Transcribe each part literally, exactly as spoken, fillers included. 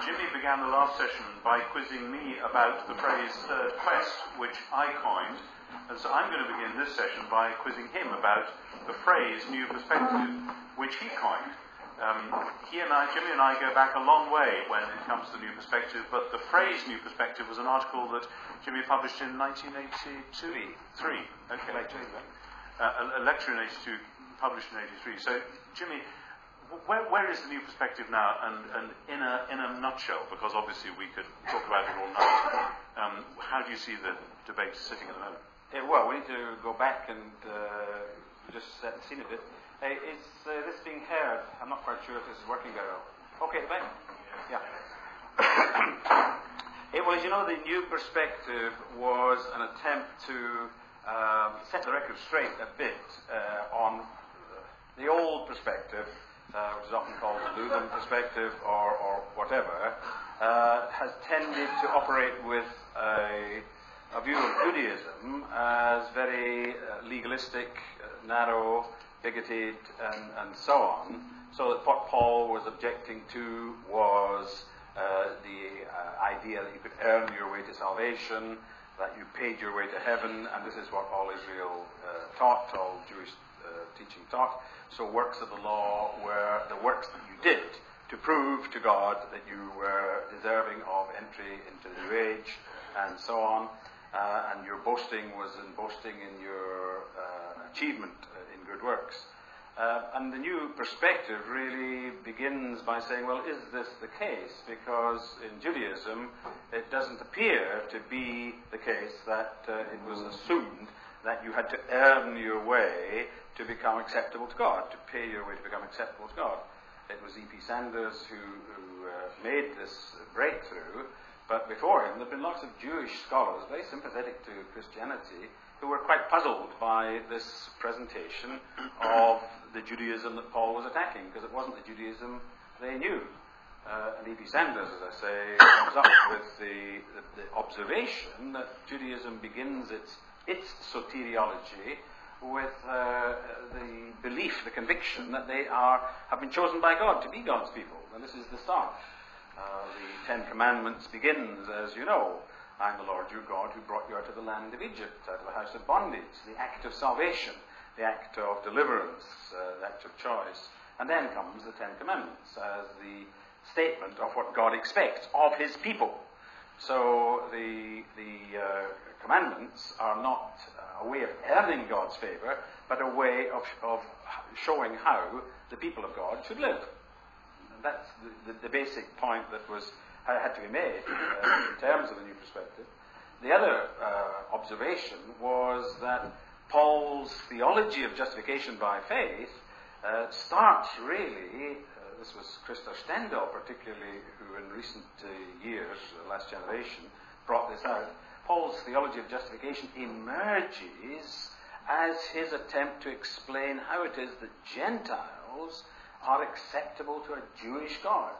Jimmy began the last session by quizzing me about the phrase third quest, which I coined. And so I'm going to begin this session by quizzing him about the phrase new perspective, which he coined. Um, he and I, Jimmy and I, go back a long way when it comes to new perspective, but the phrase new perspective was an article that Jimmy published in nineteen eighty-two. Three. Okay. Uh, a, a lecture in eighty-two, published in eighty-three. So, Jimmy, where, where is the new perspective now? And, and in a in a nutshell, because obviously we could talk about it all night. Um, how do you see the debate sitting at the moment? Yeah, well, we need to go back and uh, just set the scene a bit. Uh, is uh, this being heard? I'm not quite sure if this is working very well. Okay, the back? Yeah. It was, you know, the new perspective was an attempt to um, set the record straight a bit uh, on the old perspective, uh, which is often called the Lutheran perspective or, or whatever, uh, has tended to operate with a, a view of Judaism as very uh, legalistic, uh, narrow, bigoted, and, and so on, so that what Paul was objecting to was uh, the uh, idea that you could earn your way to salvation, that you paid your way to heaven, and this is what all Israel uh, taught, all Jewish uh, teaching taught. So works of the law were the works that you did to prove to God that you were deserving of entry into the new age, and so on. Uh, and your boasting was in boasting in your uh, achievement uh, in good works. Uh, and the new perspective really begins by saying, well, is this the case? Because in Judaism, it doesn't appear to be the case that uh, it was assumed that you had to earn your way to become acceptable to God, to pay your way to become acceptable to God. It was E P Sanders who, who uh, made this breakthrough. But before him, there have been lots of Jewish scholars, very sympathetic to Christianity, who were quite puzzled by this presentation of the Judaism that Paul was attacking, because it wasn't the Judaism they knew. Uh, and E P Sanders, as I say, comes up with the, the, the observation that Judaism begins its, its soteriology with uh, the belief, the conviction that they are have been chosen by God to be God's people. And this is the start. Uh, the Ten Commandments begins, as you know, I am the Lord your God who brought you out of the land of Egypt, out of the house of bondage, the act of salvation, the act of deliverance, uh, the act of choice. And then comes the Ten Commandments as the statement of what God expects of his people. So the, the uh, commandments are not uh, a way of earning God's favour, but a way of, of showing how the people of God should live. That's the, the, the basic point that was had to be made uh, in terms of the new perspective. The other uh, observation was that Paul's theology of justification by faith uh, starts really, uh, this was Christoph Stendhal particularly, who in recent uh, years, the last generation, brought this out. Paul's theology of justification emerges as his attempt to explain how it is that Gentiles are acceptable to a Jewish God.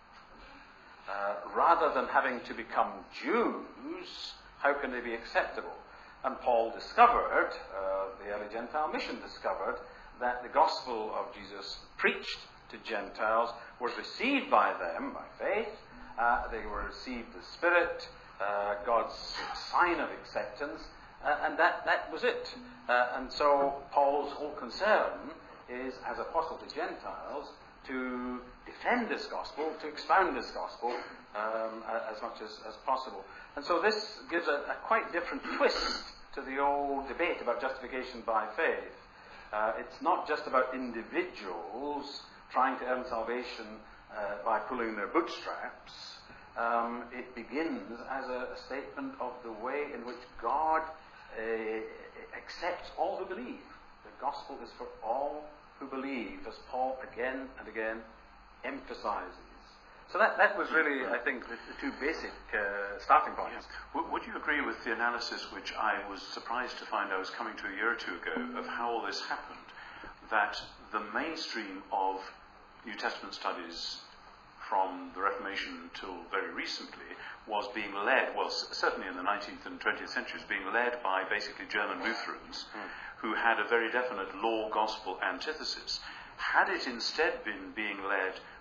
Uh, rather than having to become Jews, how can they be acceptable? And Paul discovered, uh, the early Gentile mission discovered, that the gospel of Jesus preached to Gentiles was received by them by faith. Uh, they were received the Spirit, uh, God's sign of acceptance, uh, and that, that was it. Uh, and so Paul's whole concern is, as apostle to Gentiles, to defend this gospel, to expound this gospel um, as much as, as possible. And so this gives a, a quite different twist to the old debate about justification by faith. Uh, it's not just about individuals trying to earn salvation uh, by pulling their bootstraps. Um, it begins as a, a statement of the way in which God uh, accepts all who believe. The gospel is for all who believe, as Paul again and again emphasizes. So that, that was really, I think, the, the two basic uh, starting points. Yes. W- would you agree with the analysis, which I was surprised to find I was coming to a year or two ago, of how all this happened, that the mainstream of New Testament studies from the Reformation until very recently was being led, well, c- certainly in the nineteenth and twentieth centuries, being led by basically German Lutherans, mm. who had a very definite law-gospel antithesis. Had it instead been being led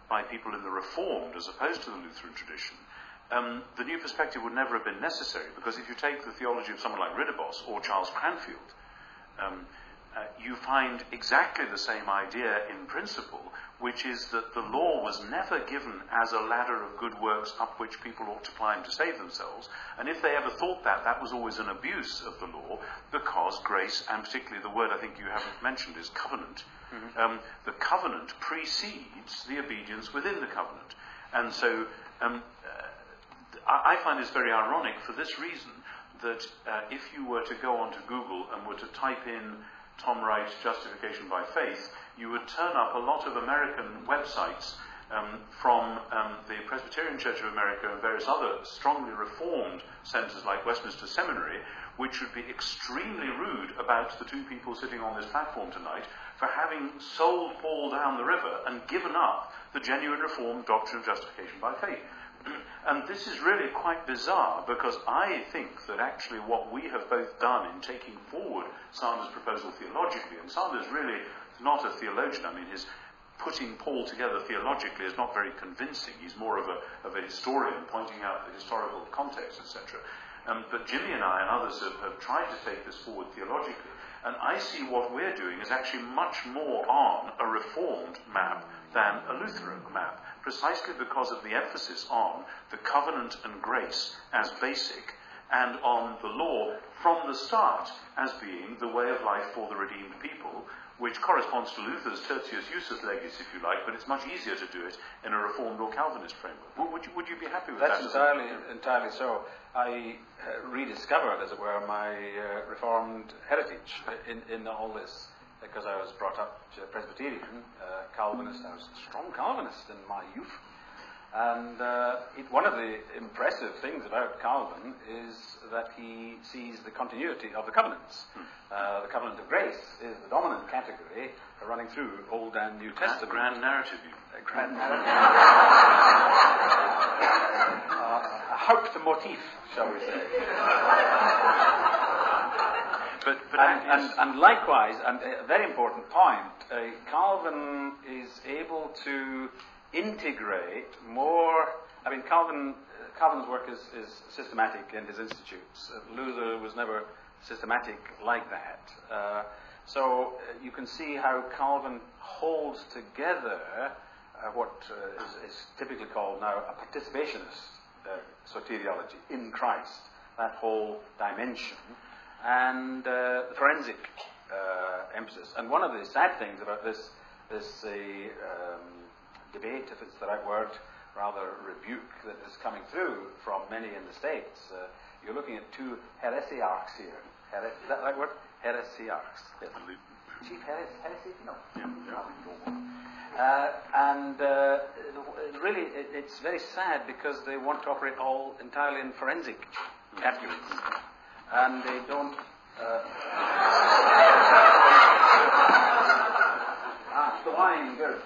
by people in the Reformed as opposed to the Lutheran tradition, um, the new perspective would never have been necessary, because if you take the theology of someone like Ridderbos or Charles Cranfield, um, uh, you find exactly the same idea in principle, which is that the law was never given as a ladder of good works up which people ought to climb to save themselves. And if they ever thought that, that was always an abuse of the law, because grace, and particularly the word I think you haven't mentioned is covenant, mm-hmm. um, the covenant precedes the obedience within the covenant. And so um, uh, I find this very ironic for this reason, that uh, if you were to go onto Google and were to type in Tom Wright, Justification by Faith, you would turn up a lot of American websites um, from um, the Presbyterian Church of America and various other strongly reformed centres like Westminster Seminary, which would be extremely rude about the two people sitting on this platform tonight for having sold Paul down the river and given up the genuine reformed doctrine of justification by faith. And this is really quite bizarre, because I think that actually what we have both done in taking forward Sanders' proposal theologically, and Sanders really is not a theologian. I mean, his putting Paul together theologically is not very convincing. He's more of a, of a historian pointing out the historical context, et cetera. Um, but Jimmy and I and others have, have tried to take this forward theologically. And I see what we're doing is actually much more on a Reformed map than a Lutheran map, precisely because of the emphasis on the covenant and grace as basic, and on the law from the start as being the way of life for the redeemed people, which corresponds to Luther's tertius usus legis, if you like, but it's much easier to do it in a Reformed or Calvinist framework. Would you, would you be happy with That's that? That's entirely, entirely so. I uh, rediscovered, as it were, my uh, Reformed heritage in, in all this, because I was brought up Presbyterian, uh, Calvinist. I was a strong Calvinist in my youth. And uh, it, one of the impressive things about Calvin is that he sees the continuity of the covenants. Uh, the covenant of grace is the dominant category running through Old and New Testament. Grand narrative. A grand narrative. uh, a Hauptmotiv, shall we say. But, but and, and, and likewise, and a very important point, uh, Calvin is able to integrate more. I mean, Calvin, uh, Calvin's work is, is systematic in his institutes. Uh, Luther was never systematic like that. Uh, so uh, you can see how Calvin holds together uh, what uh, is, is typically called now a participationist uh, soteriology in Christ, that whole dimension, and uh, the forensic uh, emphasis. And one of the sad things about this, this uh, um, debate, if it's the right word, rather rebuke that is coming through from many in the States. Uh, you're looking at two heresiarchs here. Here- is that the right word? Heresiarchs. Yes. Chief heres- heresy? No. Yeah, yeah. Uh, and uh, really, it, it's very sad because they want to operate all entirely in forensic categories. And they don't... Uh, ah, the wine, good.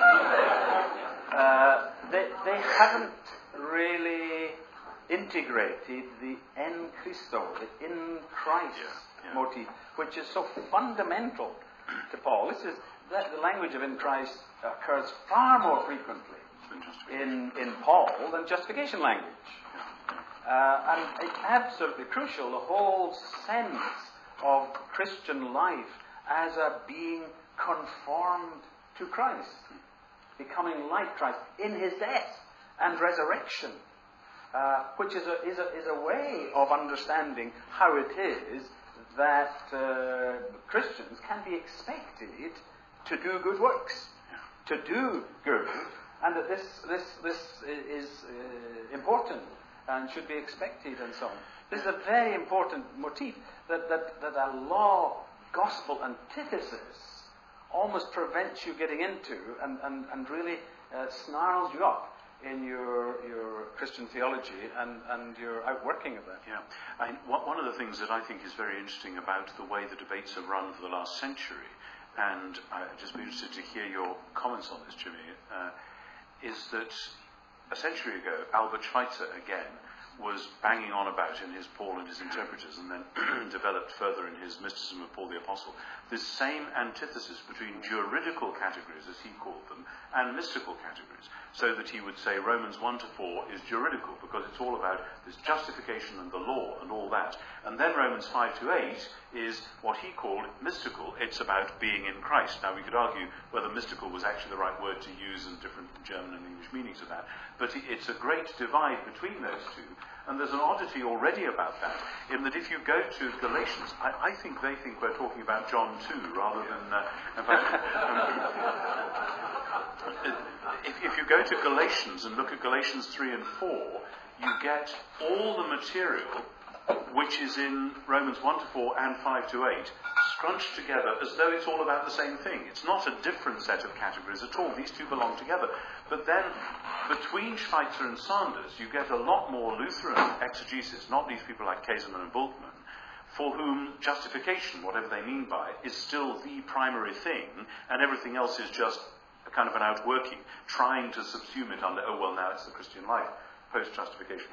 Uh, they, they haven't really integrated the en Christo, the in Christ Yeah, yeah. motif, which is so fundamental to Paul. This is that the language of in Christ occurs far more frequently in, in Paul than justification language. Uh, and it's absolutely crucial, the whole sense of Christian life as a being conformed to Christ, becoming like Christ in his death and resurrection, uh, which is a, is, a, is a way of understanding how it is that uh, Christians can be expected to do good works, to do good, and that this, this, this is uh, important and should be expected and so on. This is a very important motif, that, that, that a law-gospel antithesis almost prevents you getting into and, and, and really uh, snarls you up in your your Christian theology and, and your outworking of that. Yeah. I, one of the things that I think is very interesting about the way the debates have run for the last century, and I'd just be interested to hear your comments on this, Jimmy, uh, is that a century ago, Albert Schweitzer again was banging on about in his Paul and his interpreters, and then developed further in his mysticism of Paul the Apostle, this same antithesis between juridical categories, as he called them, and mystical categories, so that he would say Romans one to four is juridical, because it's all about this justification and the law and all that. And then Romans five to eight is what he called mystical. It's about being in Christ. Now, we could argue whether mystical was actually the right word to use and different German and English meanings of that, but it's a great divide between those two. And there's an oddity already about that, in that if you go to Galatians, I, I think they think we're talking about John two, rather than... Uh, in fact, um, if, if you go to Galatians and look at Galatians three and four, you get all the material which is in Romans one to four and five to eight, scrunched together as though it's all about the same thing. It's not a different set of categories at all. These two belong together. But then, between Schweitzer and Sanders, you get a lot more Lutheran exegesis, not these people like Kaiserman and Bultmann, for whom justification, whatever they mean by it, is still the primary thing, and everything else is just a kind of an outworking, trying to subsume it under, oh, well, now it's the Christian life, post-justification.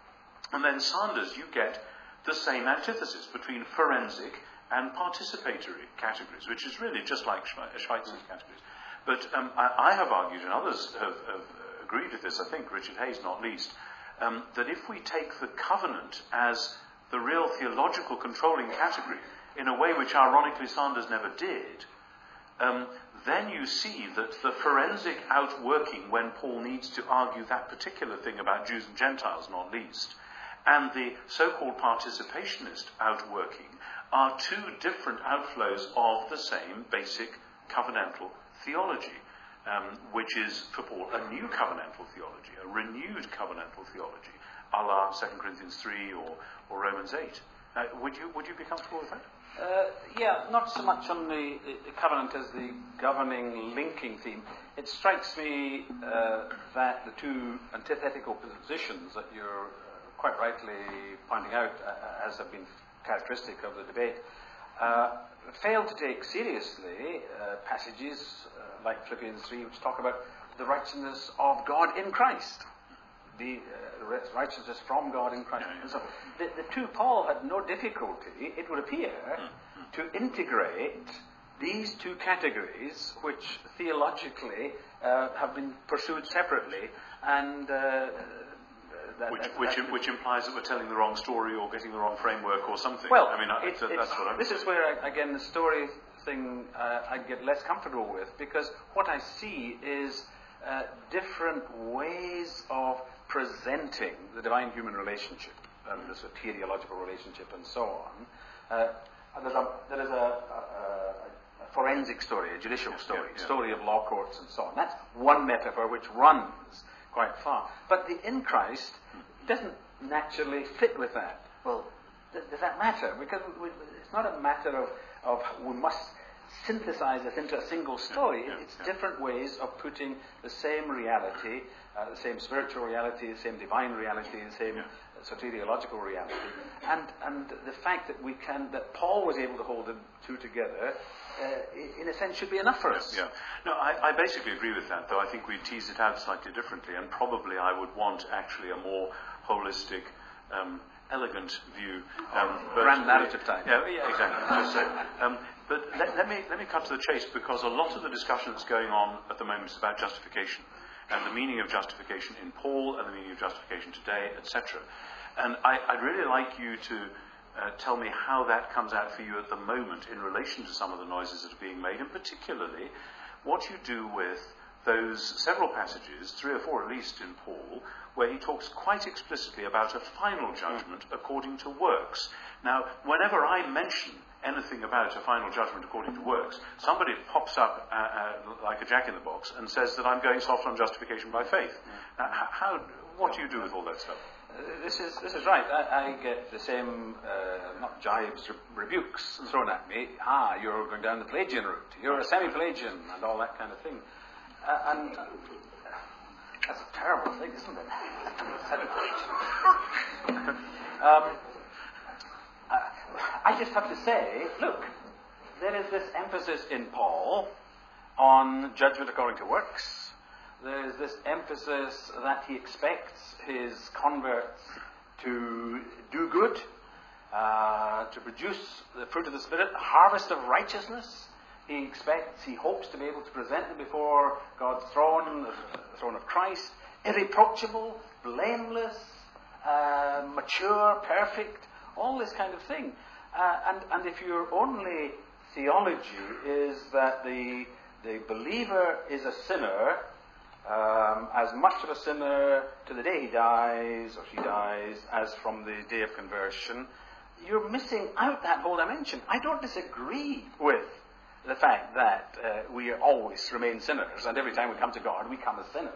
And then Sanders, you get the same antithesis between forensic and participatory categories, which is really just like Schweitzer's categories. But um, I, I have argued, and others have, have agreed with this, I think, Richard Hayes not least, um, that if we take the covenant as the real theological controlling category, in a way which ironically Sanders never did, um, then you see that the forensic outworking, when Paul needs to argue that particular thing about Jews and Gentiles not least, and the so-called participationist outworking, are two different outflows of the same basic covenantal theology, um, which is, for Paul, a new covenantal theology, a renewed covenantal theology, a la Second Corinthians three or, or Romans eight. Uh, would you would you be comfortable with that? Uh, yeah, not so much on the, the covenant as the governing, linking theme. It strikes me uh, that the two antithetical positions that you're uh, quite rightly pointing out, uh, as have been characteristic of the debate, uh, fail to take seriously uh, passages uh, like Philippians three, which talk about the righteousness of God in Christ. The uh, righteousness from God in Christ. And so the, the two Paul had no difficulty, it would appear, to integrate these two categories, which theologically uh, have been pursued separately, and uh, that, which, that, which, that, which implies that we're telling the wrong story or getting the wrong framework or something. Well, I mean, I, it, that, that's what I'm this saying. is where, again, the story thing uh, I get less comfortable with, because what I see is uh, different ways of presenting the divine-human relationship, um, the soteriological relationship, and so on. Uh, there's a, there is a, a, a forensic story, a judicial story, yeah, yeah. story of law courts and so on. That's one metaphor which runs quite far. But the in Christ doesn't naturally fit with that. Well, th- does that matter? Because we, it's not a matter of, of we must synthesize this into a single story. Yeah, it's yeah. different ways of putting the same reality, uh, the same spiritual reality, the same divine reality, the same Yeah. soteriological reality, and and the fact that we can, that Paul was able to hold the two together, uh, in a sense, should be enough for us. Yeah. No, I, I basically agree with that, though I think we tease it out slightly differently, and probably I would want actually a more holistic, um, elegant view. Um, but, Grand narrative type. Yeah, yeah, exactly. Just so. Um, but let, let me let me cut to the chase, because a lot of the discussion that's going on at the moment is about justification and the meaning of justification in Paul and the meaning of justification today, et cetera. And I, I'd really like you to uh, tell me how that comes out for you at the moment in relation to some of the noises that are being made, and particularly what you do with those several passages, three or four at least in Paul, where he talks quite explicitly about a final judgment according to works. Now, whenever I mention anything about a final judgment according to works, somebody pops up uh, uh, like a jack-in-the-box and says that I'm going soft on justification by faith. Now, how, what do you do with all that stuff? Uh, this is this is right. I, I get the same, uh, not jibes, re- rebukes thrown at me. Ah, you're going down the Pelagian route. You're a semi-Pelagian, and all that kind of thing. Uh, and uh, that's a terrible thing, isn't it? um, uh, I just have to say, look, there is this emphasis in Paul on judgment according to works. There is this emphasis that he expects his converts to do good, uh, to produce the fruit of the Spirit, a harvest of righteousness. He expects, he hopes to be able to present them before God's throne, the throne of Christ, irreproachable, blameless, uh, mature, perfect, all this kind of thing. Uh, and, and if your only theology is that the, the believer is a sinner, um, as much of a sinner to the day he dies or she dies as from the day of conversion, you're missing out that whole dimension. I don't disagree with the fact that uh, we always remain sinners, and every time we come to God, we come as sinners.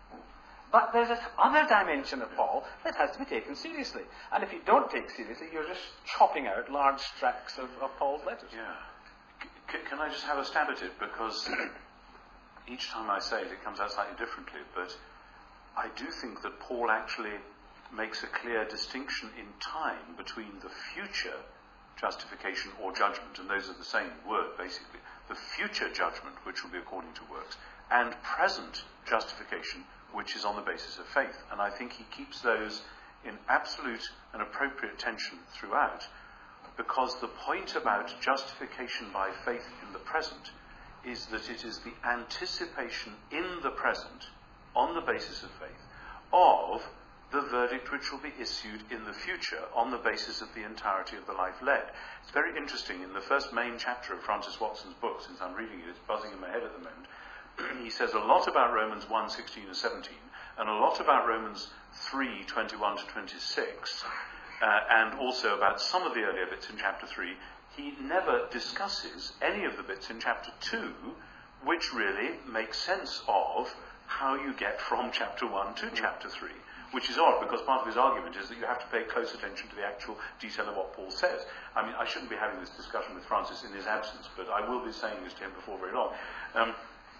But there's this other dimension of Paul that has to be taken seriously. And if you don't take seriously, you're just chopping out large tracts of, of Paul's letters. Yeah. C- can I just have a stab at it? Because each time I say it, it comes out slightly differently. But I do think that Paul actually makes a clear distinction in time between the future justification or judgment, and those are the same word, basically. The future judgment, which will be according to works, and present justification, which is on the basis of faith. And I think he keeps those in absolute and appropriate tension throughout, because the point about justification by faith in the present is that it is the anticipation in the present, on the basis of faith, of the verdict which will be issued in the future on the basis of the entirety of the life led. It's very interesting, in the first main chapter of Francis Watson's book, since I'm reading it, it's buzzing in my head at the moment, he says a lot about Romans one, sixteen and seventeen, and a lot about Romans three, twenty-one to twenty-six, uh, and also about some of the earlier bits in chapter three. He never discusses any of the bits in chapter two, which really make sense of how you get from chapter one to chapter three. Which is odd, because part of his argument is that you have to pay close attention to the actual detail of what Paul says. I mean, I shouldn't be having this discussion with Francis in his absence, but I will be saying this to him before very long. Um,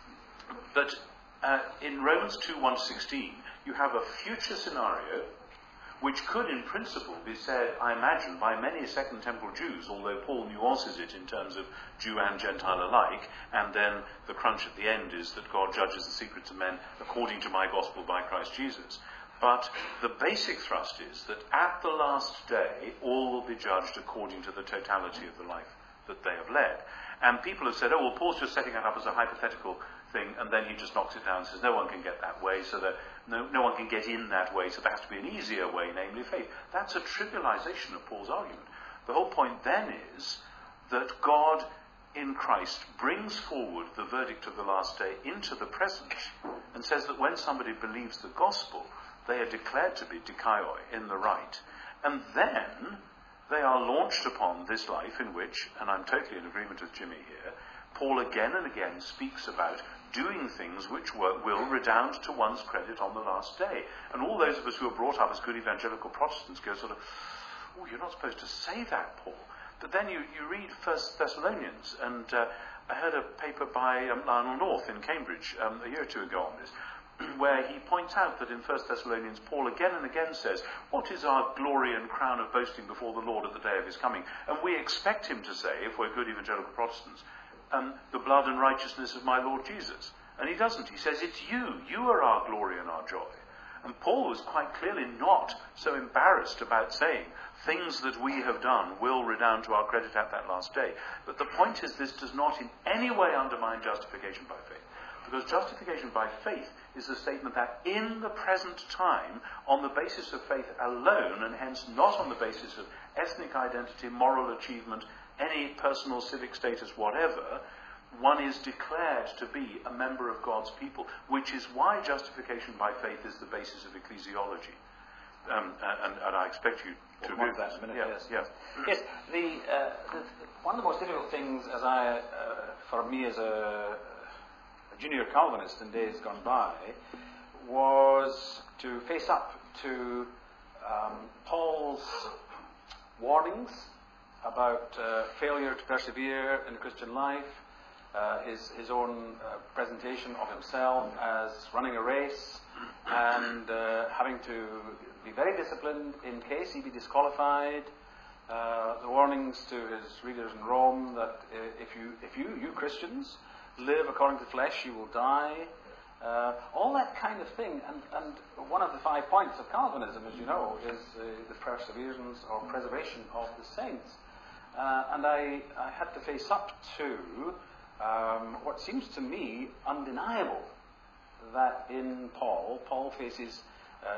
but uh, in Romans two, one to sixteen, you have a future scenario which could, in principle, be said, I imagine, by many Second Temple Jews, although Paul nuances it in terms of Jew and Gentile alike, and then the crunch at the end is that God judges the secrets of men according to my gospel by Christ Jesus. But the basic thrust is that at the last day, all will be judged according to the totality of the life that they have led. And people have said, oh, well, Paul's just setting it up as a hypothetical thing, and then he just knocks it down and says, no one can get that way, so that no, no one can get in that way, so there has to be an easier way, namely faith. That's a trivialization of Paul's argument. The whole point then is that God, in Christ, brings forward the verdict of the last day into the present, and says that when somebody believes the gospel, they are declared to be dikaioi, in the right. And then they are launched upon this life in which, and I'm totally in agreement with Jimmy here, Paul again and again speaks about doing things which were, will redound to one's credit on the last day. And all those of us who are brought up as good evangelical Protestants go sort of, oh, you're not supposed to say that, Paul. But then you, you read First Thessalonians, and uh, I heard a paper by um, Lionel North in Cambridge um, a year or two ago on this, where he points out that in First Thessalonians, Paul again and again says, what is our glory and crown of boasting before the Lord at the day of his coming? And we expect him to say, if we're good evangelical Protestants, um, the blood and righteousness of my Lord Jesus. And he doesn't. He says, it's you. You are our glory and our joy. And Paul was quite clearly not so embarrassed about saying, things that we have done will redound to our credit at that last day. But the point is, this does not in any way undermine justification by faith. Because justification by faith is the statement that in the present time, on the basis of faith alone, and hence not on the basis of ethnic identity, moral achievement, any personal civic status, whatever, one is declared to be a member of God's people, which is why justification by faith is the basis of ecclesiology. Um, and, and I expect you to agree with that in a minute. Yes, yes. Yes, the, uh, the, one of the most difficult things, as I, uh, for me as a junior Calvinist in days gone by, was to face up to um, Paul's warnings about uh, failure to persevere in the Christian life, uh, his, his own uh, presentation of himself as running a race, and uh, having to be very disciplined in case he be disqualified. Uh, the warnings to his readers in Rome that uh, if you, if you, you Christians, live according to the flesh, you will die. Uh, all that kind of thing, and, and one of the five points of Calvinism, as you know, is uh, the perseverance or preservation of the saints. Uh, and I, I had to face up to um, what seems to me undeniable, that in Paul, Paul faces, uh,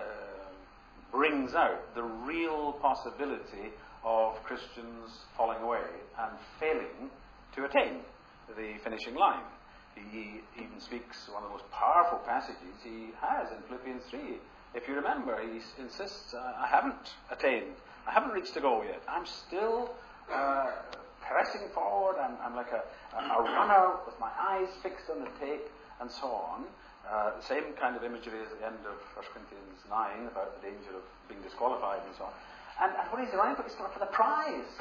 brings out the real possibility of Christians falling away and failing to attain the finishing line. He even speaks, one of the most powerful passages he has in Philippians three. If you remember, he insists, uh, I haven't attained, I haven't reached the goal yet. I'm still uh, pressing forward, I'm, I'm like a, a runner with my eyes fixed on the tape, and so on. Uh, the same kind of imagery as at the end of First Corinthians nine about the danger of being disqualified and so on. And, and what he's running for is for the prize.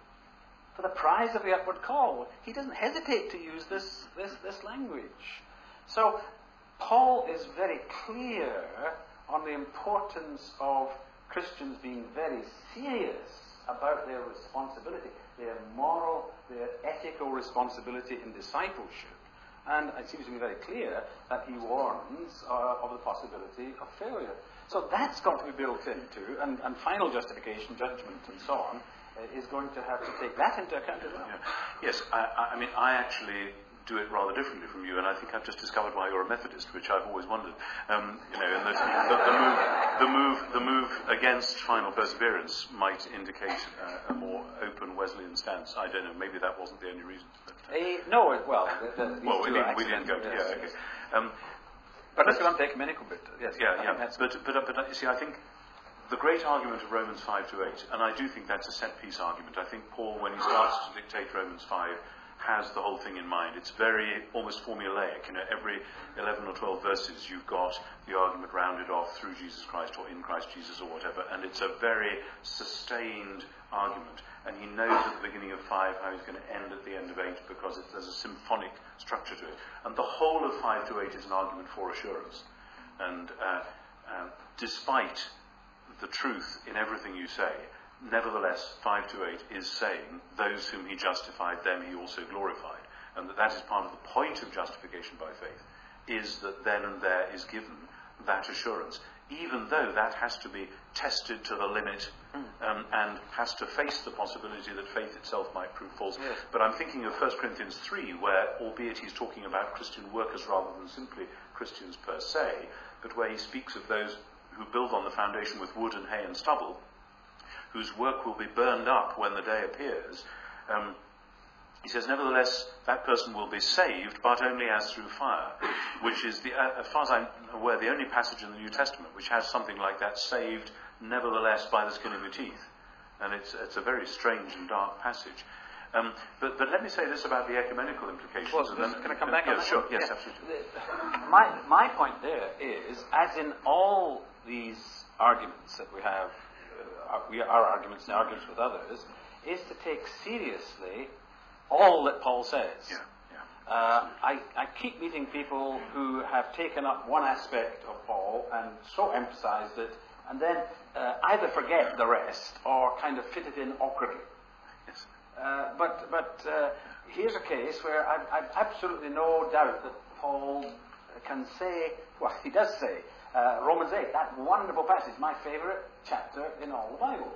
For the prize of the upward call. He doesn't hesitate to use this, this, this language. So, Paul is very clear on the importance of Christians being very serious about their responsibility, their moral, their ethical responsibility in discipleship. And it seems to me very clear that he warns uh, of the possibility of failure. So that's got to be built into, and, and final justification, judgment, and so on, is going to have to take that into account as well. Yeah. Yes, I, I mean, I actually do it rather differently from you, and I think I've just discovered why you're a Methodist, which I've always wondered. Um, you know, and the, the, the, move, the move, the move against final perseverance might indicate uh, a more open Wesleyan stance. I don't know. Maybe that wasn't the only reason. But, uh, uh, no, well, the, the, these well, we two didn't, we didn't go. yes, Yeah, yes. okay. Um, but let's go on to the ecumenical bit. Yes, yeah, I yeah. But, but, but, but you see, I think the great argument of Romans five to eight, and I do think that's a set-piece argument. I think Paul, when he starts to dictate Romans five, has the whole thing in mind. It's very almost formulaic. You know, every eleven or twelve verses, you've got the argument rounded off through Jesus Christ or in Christ Jesus or whatever, and it's a very sustained argument. And he knows at the beginning of five how he's going to end at the end of eight, because it, there's a symphonic structure to it. And the whole of five to eight is an argument for assurance. And uh, uh, despite the truth in everything you say, nevertheless, five to eight is saying, those whom he justified, them he also glorified. And that that is part of the point of justification by faith, is that then and there is given that assurance, even though that has to be tested to the limit um, and has to face the possibility that faith itself might prove false. Yes. But I'm thinking of First Corinthians three, where, albeit he's talking about Christian workers rather than simply Christians per se, but where he speaks of those who build on the foundation with wood and hay and stubble, whose work will be burned up when the day appears. Um, he says, nevertheless, that person will be saved, but only as through fire, which is, the, uh, as far as I'm aware, the only passage in the New Testament which has something like that, saved, nevertheless, by the skin of your teeth. And it's, it's a very strange and dark passage. Um, but, but let me say this about the ecumenical implications. Well, and then, can I come back yeah, on that sure, one? yes, Yeah. absolutely. The- My, my point there is, as in all these arguments that we have, uh, we, our arguments and arguments with others, is to take seriously all that Paul says. Yeah, yeah. Uh, I, I keep meeting people who have taken up one aspect of Paul and so emphasized it, and then uh, either forget the rest or kind of fit it in awkwardly. Yes. Uh, but but uh, here's a case where I've, I've absolutely no doubt that Paul can say, well, he does say, uh, Romans eight, that wonderful passage, my favourite chapter in all the Bible.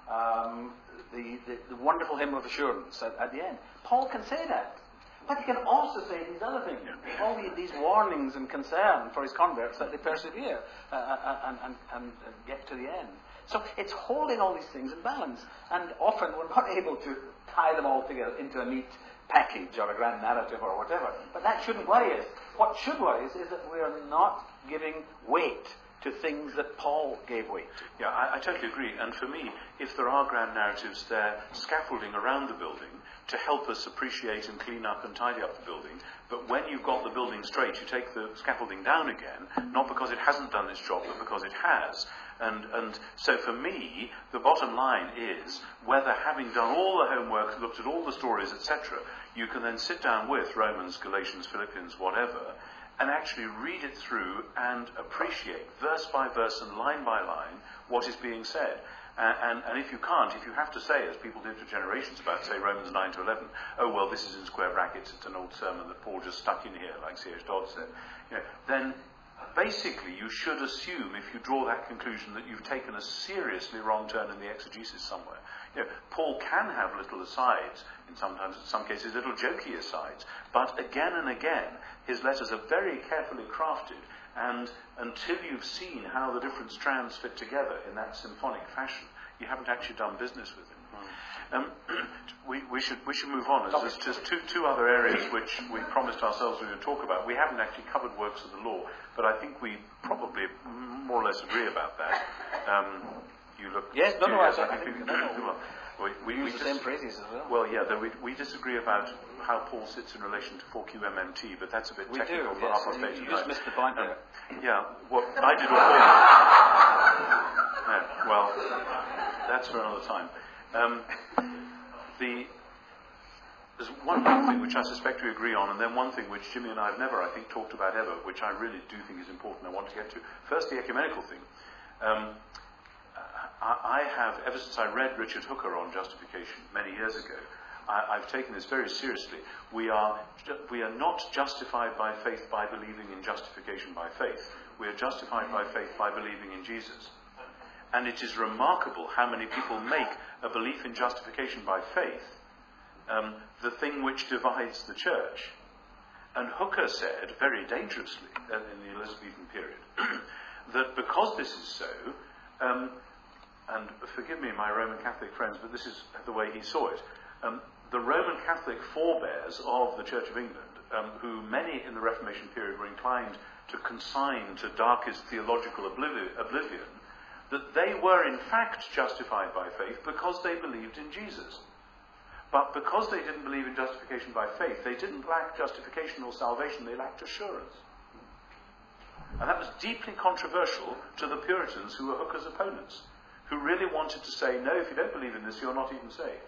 Um, the, the, the wonderful hymn of assurance at, at the end. Paul can say that. But he can also say these other things. All the, these warnings and concern for his converts that they persevere uh, uh, and, and, and get to the end. So it's holding all these things in balance. And often we're not able to tie them all together into a neat package or a grand narrative or whatever. But that shouldn't worry us. What should worry us is that we are not giving weight to things that Paul gave weight to. Yeah, I, I totally agree. And for me, if there are grand narratives, they're scaffolding around the building to help us appreciate and clean up and tidy up the building. But when you've got the building straight, you take the scaffolding down again, not because it hasn't done its job, but because it has. And, and so for me, the bottom line is whether, having done all the homework, looked at all the stories, et cetera, you can then sit down with Romans, Galatians, Philippians, whatever, and actually read it through and appreciate verse by verse and line by line what is being said. And, and, and if you can't, if you have to say, as people did for generations about, say, Romans nine to eleven, oh, well, this is in square brackets, it's an old sermon that Paul just stuck in here, like C H Dodd said, you know, then basically you should assume, if you draw that conclusion, that you've taken a seriously wrong turn in the exegesis somewhere. You know, Paul can have little asides, in sometimes, in some cases, little jokey asides, but again and again, his letters are very carefully crafted, and until you've seen how the different strands fit together in that symphonic fashion, you haven't actually done business with him. Um, we, we should we should move on. There's just two two other areas which we promised ourselves we would talk about. We haven't actually covered works of the law, but I think we probably more or less agree about that. Um, you look. Yes, no, no, I, I I think think we, no, we, we, we use we the dis- same phrases as well. Well, yeah, though we, we disagree about how Paul sits in relation to four Q M M T, but that's a bit we technical do, for yes. half You, a you just missed the point there. Um, yeah, well, I did all yeah, well, that's for another time. Um, the There's one thing which I suspect we agree on, and then one thing which Jimmy and I have never, I think, talked about ever, which I really do think is important, I want to get to. First, the ecumenical thing. Um, I, I have, ever since I read Richard Hooker on justification many years ago, I, I've taken this very seriously. We are, we are not justified by faith by believing in justification by faith. We are justified by faith by believing in Jesus. And it is remarkable how many people make a belief in justification by faith um, the thing which divides the church. And Hooker said, very dangerously, uh, in the Elizabethan period, that because this is so, um, and forgive me, my Roman Catholic friends, but this is the way he saw it, um, the Roman Catholic forebears of the Church of England, um, who many in the Reformation period were inclined to consign to darkest theological obliv- oblivion, that they were in fact justified by faith because they believed in Jesus. But because they didn't believe in justification by faith, they didn't lack justification or salvation, they lacked assurance. And that was deeply controversial to the Puritans, who were Hooker's opponents, who really wanted to say, no, if you don't believe in this, you're not even saved.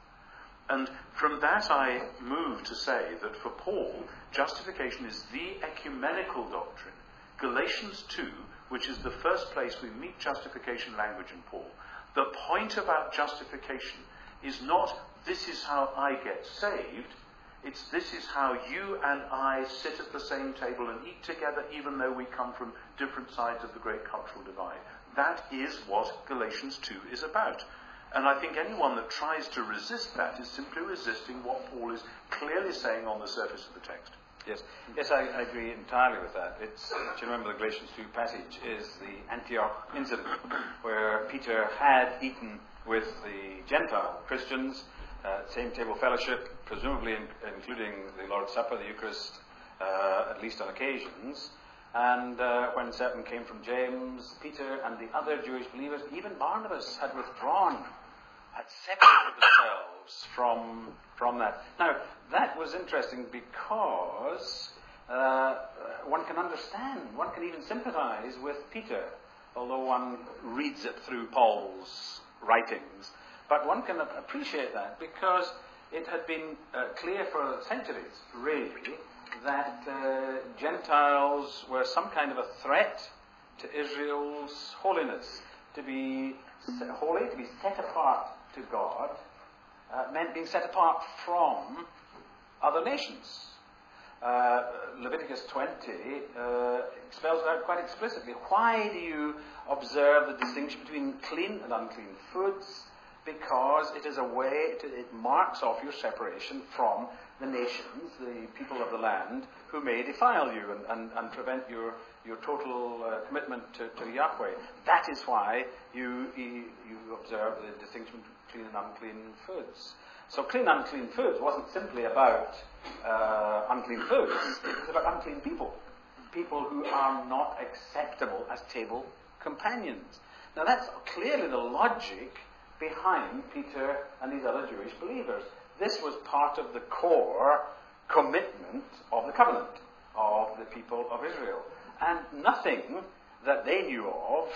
And from that I move to say that for Paul, justification is the ecumenical doctrine. Galatians two, which is the first place we meet justification language in Paul, the point about justification is not, this is how I get saved, it's this is how you and I sit at the same table and eat together even though we come from different sides of the great cultural divide. That is what Galatians two is about. And I think anyone that tries to resist that is simply resisting what Paul is clearly saying on the surface of the text. Yes, yes, I, I agree entirely with that. It's, if you remember the Galatians two passage, is the Antioch incident, where Peter had eaten with the Gentile Christians, uh, same table fellowship, presumably in, including the Lord's Supper, the Eucharist, uh, at least on occasions. And uh, when certain came from James, Peter and the other Jewish believers, even Barnabas had withdrawn, had separated themselves from, from that. Now, that was interesting because uh, one can understand, one can even sympathize with Peter, although one reads it through Paul's writings. But one can appreciate that because it had been uh, clear for centuries, really, that uh, Gentiles were some kind of a threat to Israel's holiness. To be holy, to be set apart to God, uh, meant being set apart from other nations. Uh, Leviticus twenty uh, spells it out quite explicitly. Why do you observe the distinction between clean and unclean foods? Because it is a way, it, it marks off your separation from the nations, the people of the land, who may defile you and, and, and prevent your, your total uh, commitment to, to Yahweh. That is why you, you, you observe the distinction between clean and unclean foods. So clean and unclean foods wasn't simply about uh, unclean foods, it was about unclean people. People who are not acceptable as table companions. Now that's clearly the logic behind Peter and these other Jewish believers. This was part of the core commitment of the covenant of the people of Israel. And nothing that they knew of,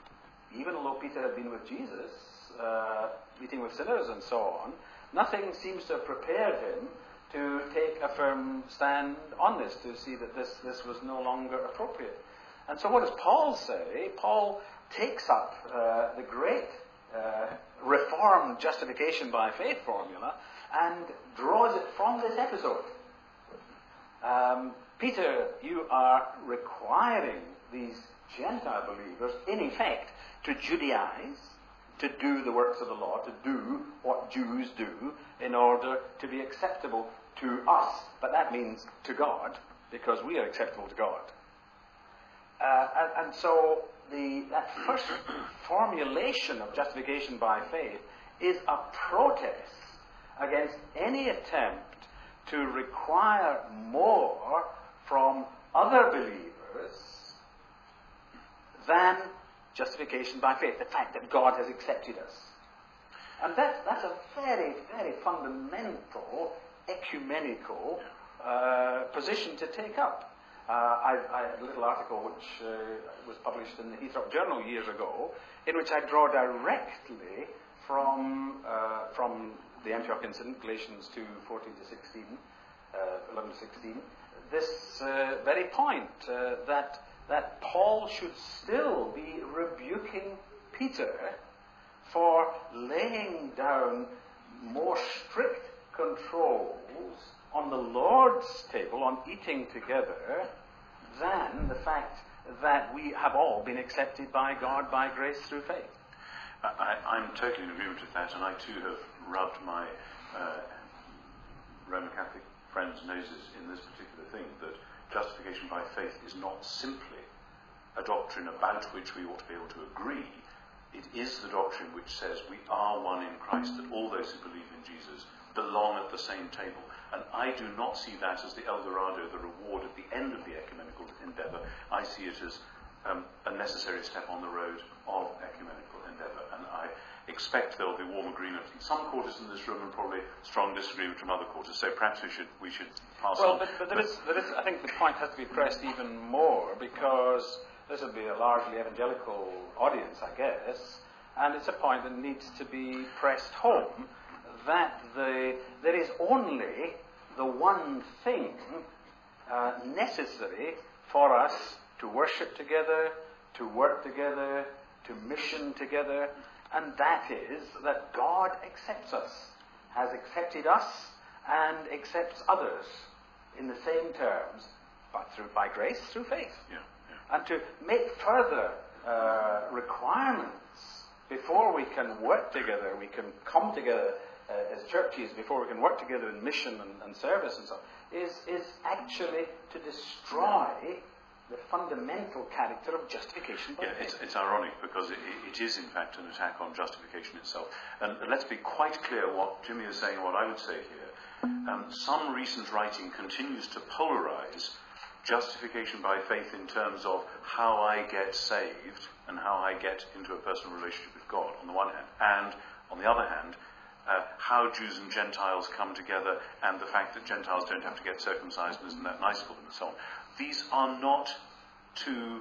even although Peter had been with Jesus, uh, meeting with sinners and so on, nothing seems to have prepared him to take a firm stand on this, to see that this, this was no longer appropriate. And so what does Paul say? Paul takes up uh, the great uh, reformed justification by faith formula and draws it from this episode. Um, Peter, you are requiring these Gentile believers, in effect, to Judaize, to do the works of the law, to do what Jews do in order to be acceptable to us. But that means to God, because we are acceptable to God. Uh, and, and so the, that first formulation of justification by faith is a protest against any attempt to require more from other believers than justification by faith, the fact that God has accepted us. And that, that's a very, very fundamental, ecumenical uh, position to take up. Uh, I, I had a little article which uh, was published in the Heathrow Journal years ago, in which I draw directly from uh, from the Antioch incident, Galatians two, fourteen to sixteen, uh, eleven to sixteen, this uh, very point uh, that that Paul should still be rebuking Peter for laying down more strict controls on the Lord's table, on eating together, than the fact that we have all been accepted by God by grace through faith. I, I'm totally in agreement with that, and I too have rubbed my uh, Roman Catholic friends' noses in this particular thing, that justification by faith is not simply a doctrine about which we ought to be able to agree. It is the doctrine which says we are one in Christ, that all those who believe in Jesus belong at the same table. And I do not see that as the El Dorado, the reward at the end of the ecumenical endeavour. I see it as um, a necessary step on the road of ecumenical endeavour. And I expect there will be warm agreement in some quarters in this room and probably strong disagreement from other quarters. So perhaps we should we should pass well, on. Well, but, but there is, there is, I think the point has to be pressed even more, because this will be a largely evangelical audience, I guess, and it's a point that needs to be pressed home, that the, there is only the one thing uh, necessary for us to worship together, to work together, to mission together, and that is that God accepts us, has accepted us, and accepts others in the same terms, but through by grace, through faith. Yeah. And to make further uh, requirements before we can work together, we can come together uh, as churches, before we can work together in mission and, and service and so on, is, is actually to destroy the fundamental character of justification by yeah, faith. it's, it's ironic, because it, it is in fact an attack on justification itself. And let's be quite clear what Jimmy is saying, what I would say here. Um, some recent writing continues to polarize justification by faith in terms of how I get saved and how I get into a personal relationship with God, on the one hand, and on the other hand, uh, how Jews and Gentiles come together, and the fact that Gentiles don't have to get circumcised, and isn't that nice for them, and so on. These are not two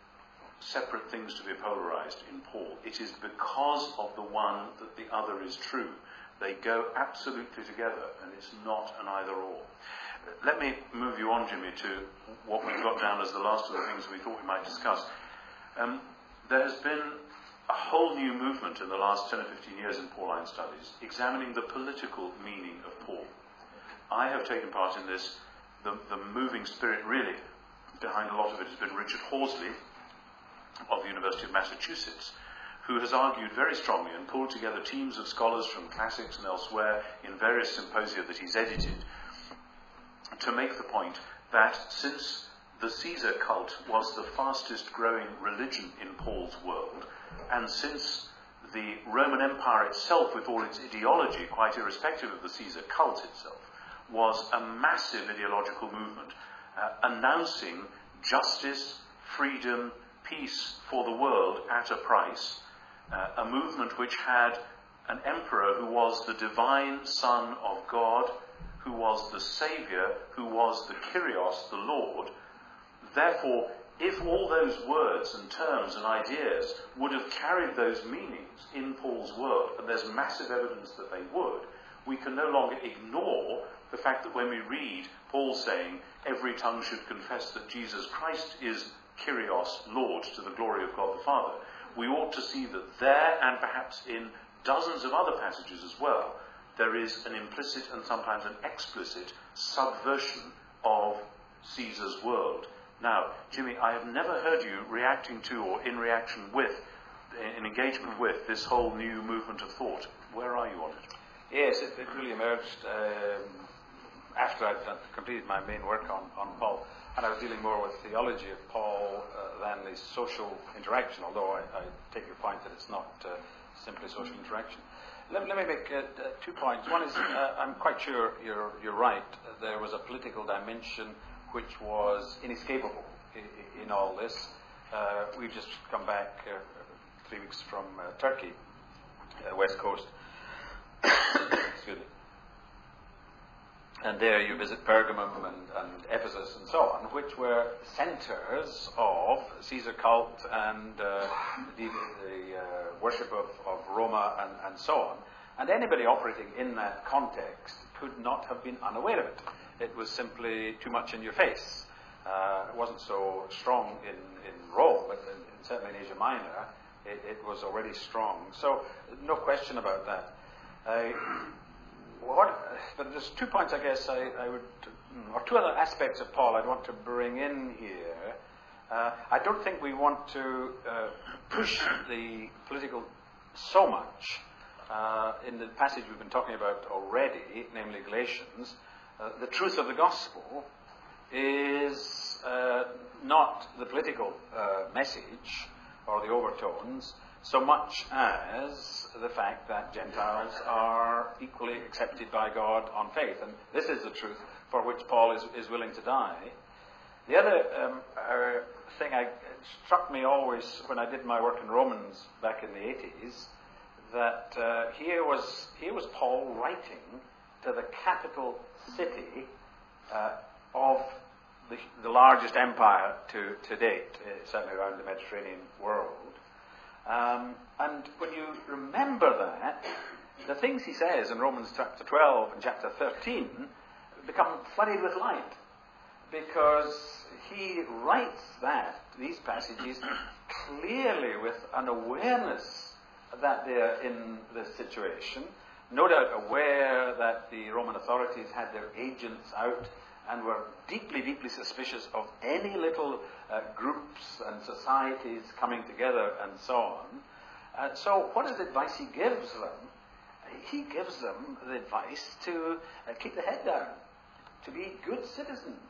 separate things to be polarized in Paul. It is because of the one that the other is true. They go absolutely together, and it's not an either-or. Let me move you on, Jimmy, to what we've got down as the last of the things we thought we might discuss. Um, there has been a whole new movement in the last ten or fifteen years in Pauline studies, examining the political meaning of Paul. I have taken part in this. The, the moving spirit, really, behind a lot of it has been Richard Horsley of the University of Massachusetts, who has argued very strongly and pulled together teams of scholars from classics and elsewhere in various symposia that he's edited, to make the point that since the Caesar cult was the fastest growing religion in Paul's world, and since the Roman Empire itself, with all its ideology, quite irrespective of the Caesar cult itself, was a massive ideological movement, uh, announcing justice, freedom, peace for the world at a price, uh, a movement which had an emperor who was the divine Son of God, who was the Saviour, who was the Kyrios, the Lord. Therefore, if all those words and terms and ideas would have carried those meanings in Paul's world, and there's massive evidence that they would, we can no longer ignore the fact that when we read Paul saying, every tongue should confess that Jesus Christ is Kyrios, Lord, to the glory of God the Father, we ought to see that there, and perhaps in dozens of other passages as well, there is an implicit and sometimes an explicit subversion of Caesar's world. Now, Jimmy, I have never heard you reacting to or in reaction with, in engagement with, this whole new movement of thought. Where are you on it? Yes, it, it really emerged um, after I'd done, completed my main work on, on Paul, and I was dealing more with theology of Paul uh, than the social interaction, although I, I take your point that it's not uh, simply social interaction. Let, let me make uh, uh, two points. One is, uh, I'm quite sure you're, you're right. There was a political dimension which was inescapable in, in all this. Uh, we've just come back uh, three weeks from uh, Turkey, uh, West Coast. Excuse me. And there you visit Pergamum and, and Ephesus and so on, which were centres of Caesar cult and uh, the, the uh, worship of, of Roma and, and so on. And anybody operating in that context could not have been unaware of it. It was simply too much in your face. Uh, it wasn't so strong in, in Rome, but in, in, certainly in Asia Minor, it, it was already strong. So no question about that. Uh, What, but there's two points, I guess, I, I would, or two other aspects of Paul I'd want to bring in here. Uh, I don't think we want to uh, push the political so much uh, in the passage we've been talking about already, namely Galatians. Uh, the truth of the gospel is uh, not the political uh, message or the overtones, so much as the fact that Gentiles are equally accepted by God on faith. And this is the truth for which Paul is, is willing to die. The other um, uh, thing I, struck me always when I did my work in Romans back in the eighties, that uh, here was here was Paul writing to the capital city uh, of the, the largest empire to, to date, uh, certainly around the Mediterranean world. Um, and when you remember that, the things he says in Romans chapter twelve and chapter thirteen become flooded with light, because he writes that, these passages, clearly with an awareness that they're in this situation, no doubt aware that the Roman authorities had their agents out and were deeply, deeply suspicious of any little uh, groups and societies coming together and so on. Uh, so what is the advice he gives them? He gives them the advice to uh, keep the head down, to be good citizens,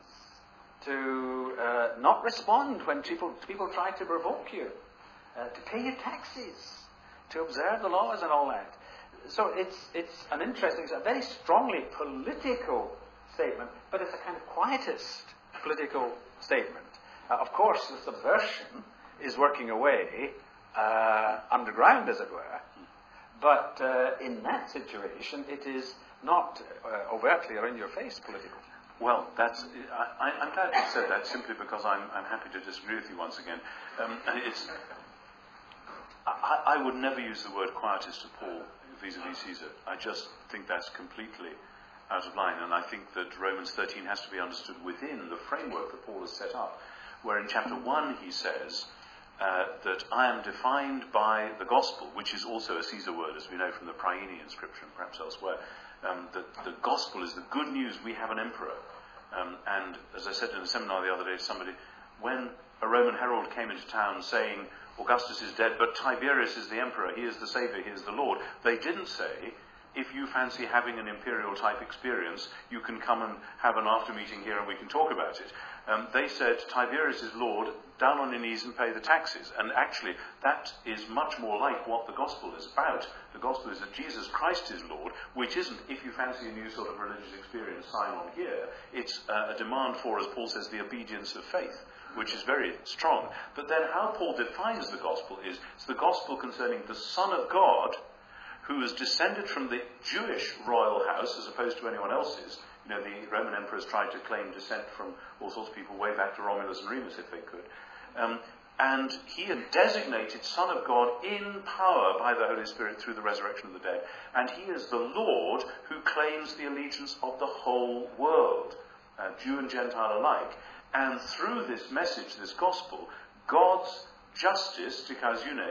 to uh, not respond when people, people try to provoke you, uh, to pay your taxes, to observe the laws and all that. So it's, it's an interesting, it's a very strongly political statement, but it's a kind of quietist political statement. Uh, of course, the subversion is working away uh, underground, as it were, but uh, in that situation, it is not uh, overtly or in your face political. Well, that's, I, I'm glad you said that, simply because I'm, I'm happy to disagree with you once again. Um, it's, I, I would never use the word quietist to Paul vis-a-vis Caesar. I just think that's completely out of line, and I think that Romans thirteen has to be understood within the framework that Paul has set up, where in chapter one he says uh, that I am defined by the gospel, which is also a Caesar word, as we know from the Priene inscription, perhaps elsewhere. Um, that the gospel is the good news, we have an emperor. Um, and as I said in a seminar the other day to somebody, when a Roman herald came into town saying, Augustus is dead, but Tiberius is the emperor, he is the saviour, he is the Lord, they didn't say, if you fancy having an imperial type experience, you can come and have an after meeting here and we can talk about it. Um, they said, Tiberius is Lord, down on your knees and pay the taxes. And actually, that is much more like what the gospel is about. The gospel is that Jesus Christ is Lord, which isn't, if you fancy a new sort of religious experience, sign on here. It's uh, a demand for, as Paul says, the obedience of faith, which is very strong. But then how Paul defines the gospel is, it's the gospel concerning the Son of God, who is descended from the Jewish royal house as opposed to anyone else's. You know, the Roman emperors tried to claim descent from all sorts of people way back to Romulus and Remus if they could. Um, and he is designated Son of God in power by the Holy Spirit through the resurrection of the dead. And he is the Lord who claims the allegiance of the whole world, uh, Jew and Gentile alike. And through this message, this gospel, God's justice, dikaioune,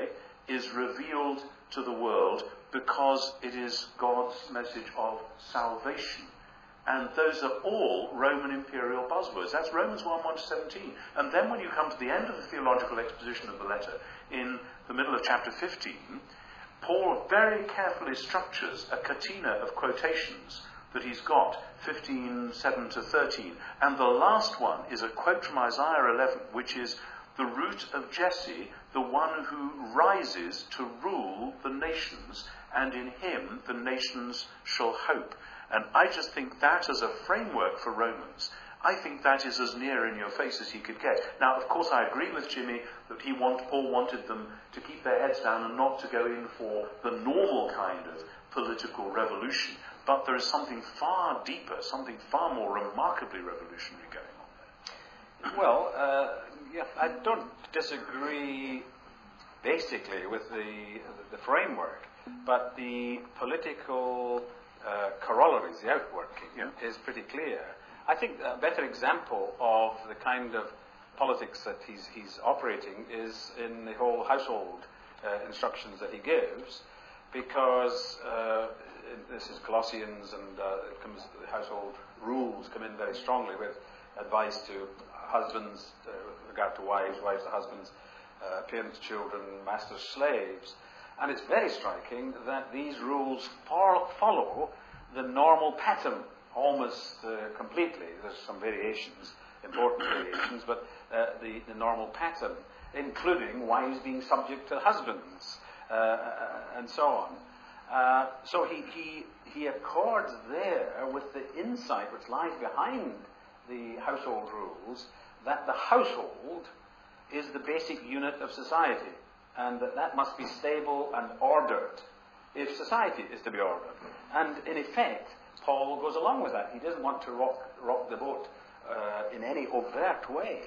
is revealed to the world because it is God's message of salvation. And those are all Roman imperial buzzwords. That's Romans one, one to seventeen. And then when you come to the end of the theological exposition of the letter, in the middle of chapter fifteen, Paul very carefully structures a catena of quotations that he's got, fifteen, seven to thirteen. And the last one is a quote from Isaiah eleven, which is, "The root of Jesse, the one who rises to rule the nations, and in him the nations shall hope." And I just think that as a framework for Romans, I think that is as near in your face as he could get. Now, of course, I agree with Jimmy that he want, Paul wanted them to keep their heads down and not to go in for the normal kind of political revolution. But there is something far deeper, something far more remarkably revolutionary going on there. Well, uh, yeah, I don't disagree basically with the, the framework, but the political uh, corollaries, the outworking, yeah. is pretty clear. I think a better example of the kind of politics that he's, he's operating is in the whole household uh, instructions that he gives, because uh, this is Colossians, and uh, it comes, the household rules come in very strongly with advice to husbands uh, with regard to wives, wives to husbands, uh, parents, children, masters, slaves. And it's very striking that these rules fo- follow the normal pattern almost uh, completely. There's some variations, important variations, but uh, the, the normal pattern, including wives being subject to husbands, uh, and so on. Uh, so he, he, he accords there with the insight which lies behind the household rules, that the household is the basic unit of society, and that that must be stable and ordered if society is to be ordered. And in effect, Paul goes along with that. He doesn't want to rock, rock the boat uh, in any overt way.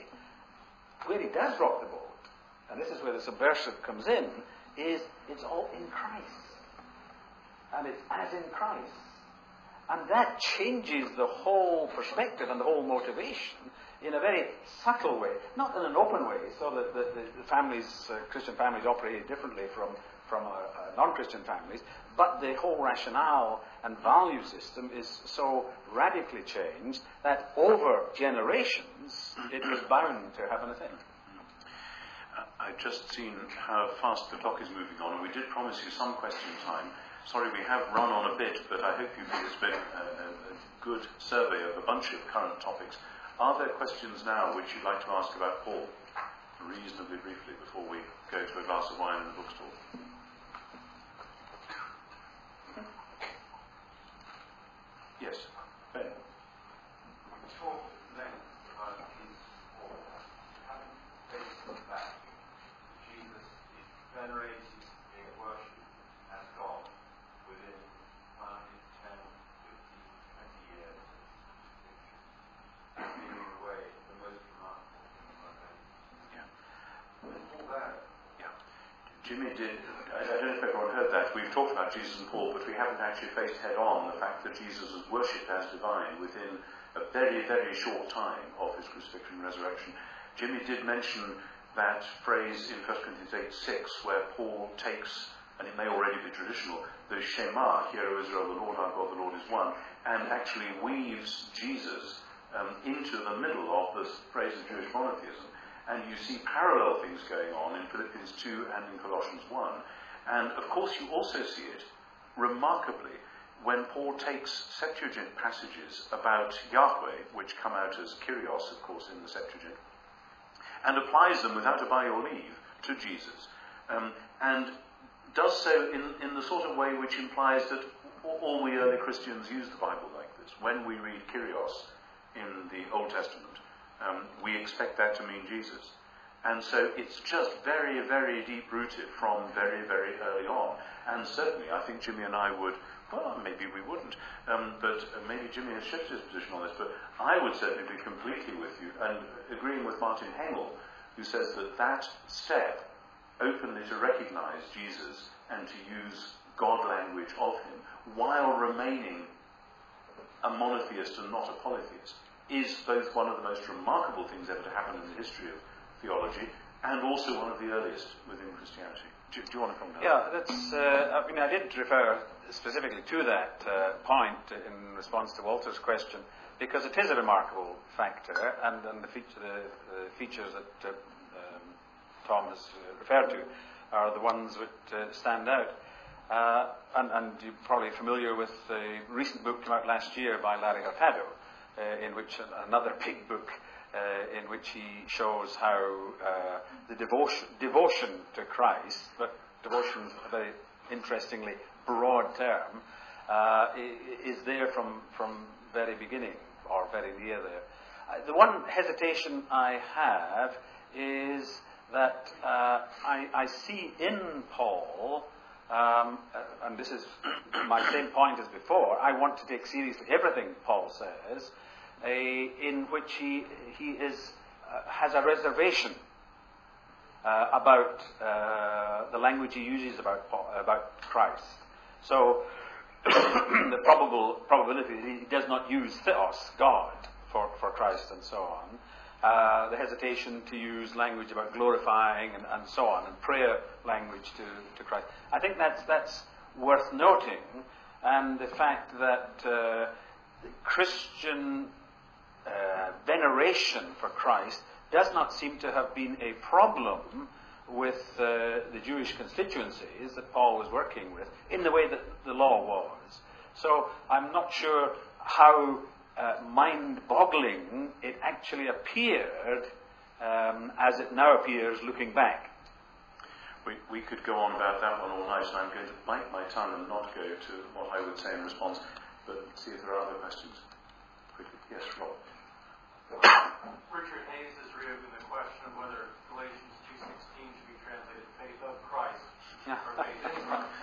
Where he does rock the boat, and this is where the subversive comes in, is it's all in Christ. And it's as in Christ. And that changes the whole perspective and the whole motivation in a very subtle way, not in an open way, so that the, the, the families, uh, Christian families operate differently from, from uh, uh, non-Christian families, but the whole rationale and value system is so radically changed that over generations it was bound to have an effect. Uh, I've just seen how fast the clock is moving on, and we did promise you some question time. Sorry, we have run on a bit, but I hope you've been a, a, a good survey of a bunch of current topics. Are there questions now which you'd like to ask about Paul, reasonably briefly, before we go to a glass of wine in the bookstore? Yes, Ben. We talked at length about Jesus Paul, having faced the fact that Jesus is venerated, being worshipped as God within five, ten, fifteen, twenty years of crucifixion. In a way, the most remarkable thing about that. Yeah. All that. Yeah. Jimmy did, I don't know if everyone heard that, we've talked about Jesus and Paul, but we haven't actually faced head on the fact that Jesus was worshipped as divine within a very, very short time of his crucifixion and resurrection. Jimmy did mention that phrase in First Corinthians eight six, where Paul takes, and it may already be traditional, the Shema, Hear, O Israel, the Lord our God, the Lord is one, and actually weaves Jesus um, into the middle of this phrase of Jewish monotheism. And you see parallel things going on in Philippians two and in Colossians one. And of course you also see it, remarkably, when Paul takes Septuagint passages about Yahweh, which come out as Kyrios, of course, in the Septuagint, and applies them without a by your leave to Jesus. Um, and does so in, in the sort of way which implies that all we early Christians use the Bible like this. When we read Kyrios in the Old Testament, um, we expect that to mean Jesus. And so it's just very, very deep-rooted from very, very early on. And certainly, I think Jimmy and I would, well, maybe we wouldn't, um, but uh, maybe Jimmy has shifted his position on this, but I would certainly be completely with you, and agreeing with Martin Hengel, who says that that step, openly to recognize Jesus and to use God language of him, while remaining a monotheist and not a polytheist, is both one of the most remarkable things ever to happen in the history of theology, and also one of the earliest within Christianity. Do, do you want to comment on Yeah, that's, uh, I mean, I did refer specifically to that uh, point in response to Walter's question, because it is a remarkable factor, and, and the, feature, the, the features that uh, um, Tom has uh, referred to are the ones that uh, stand out. Uh, and, and you're probably familiar with the recent book came out last year by Larry Hurtado, uh, in which another big book, uh, in which he shows how uh, the devotion, devotion to Christ, but devotion is a very interestingly broad term, uh, is there from from very beginning, or very near there. Uh, the one hesitation I have is that uh, I, I see in Paul, um, uh, and this is my same point as before, I want to take seriously everything Paul says, uh, in which he, he is, uh, has a reservation uh, about uh, the language he uses about, Paul, about Christ. So, the probable probability that he does not use theos, God, for, for Christ and so on. Uh, the hesitation to use language about glorifying and, and so on, and prayer language to, to Christ. I think that's, that's worth noting, and the fact that uh, Christian uh, veneration for Christ does not seem to have been a problem with uh, the Jewish constituencies that Paul was working with in the way that the law was. So I'm not sure how uh, mind-boggling it actually appeared um, as it now appears looking back. We, we could go on about that one all night, and I'm going to bite my tongue and not go to what I would say in response, but see if there are other questions. Quickly. Yes, Rob. Richard Hayes has reopened the question of whether Galatians two sixteen should be translated faith of Christ or faith in Christ.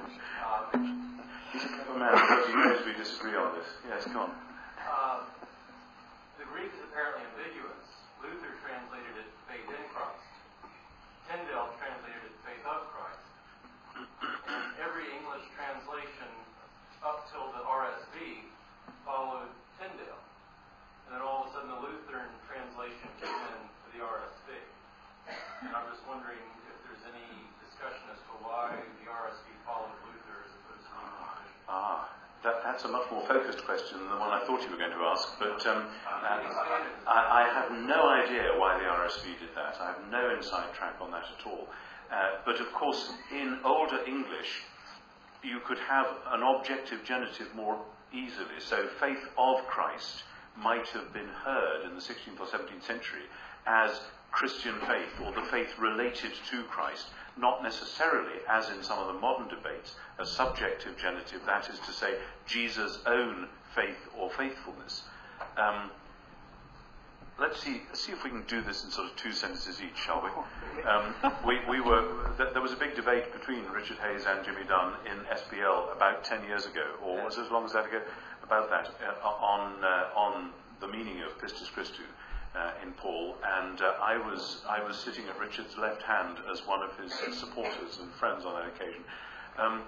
Um, He's a clever man, because he knows we disagree on this. Yes, go on. uh, the Greek is apparently ambiguous. Luther translated it faith in Christ. Tyndale translated it faith of Christ. And every English translation up till the R S V followed Tyndale. And then all of a sudden the Lutheran translation came in for the R S V. And I'm just wondering if there's any discussion as to why the R S V followed Luther as opposed to the English tradition. Ah, that, that's a much more focused question than the one I thought you were going to ask, but um, uh, I, I have no idea why the R S V did that. I have no inside track on that at all. Uh, but of course, in older English, you could have an objective genitive more easily. So faith of Christ might have been heard in the sixteenth or seventeenth century as Christian faith, or the faith related to Christ, not necessarily, as in some of the modern debates, a subjective genitive, that is to say, Jesus' own faith or faithfulness. Um, let's see let's see if we can do this in sort of two sentences each, shall we? Um, we, we were, th- there was a big debate between Richard Hayes and Jimmy Dunn in S B L about ten years ago, or was it as long as that ago, about that, uh, on, uh, on the meaning of Pistis Christou. Uh, in Paul, and uh, I was I was sitting at Richard's left hand as one of his supporters and friends on that occasion. Um,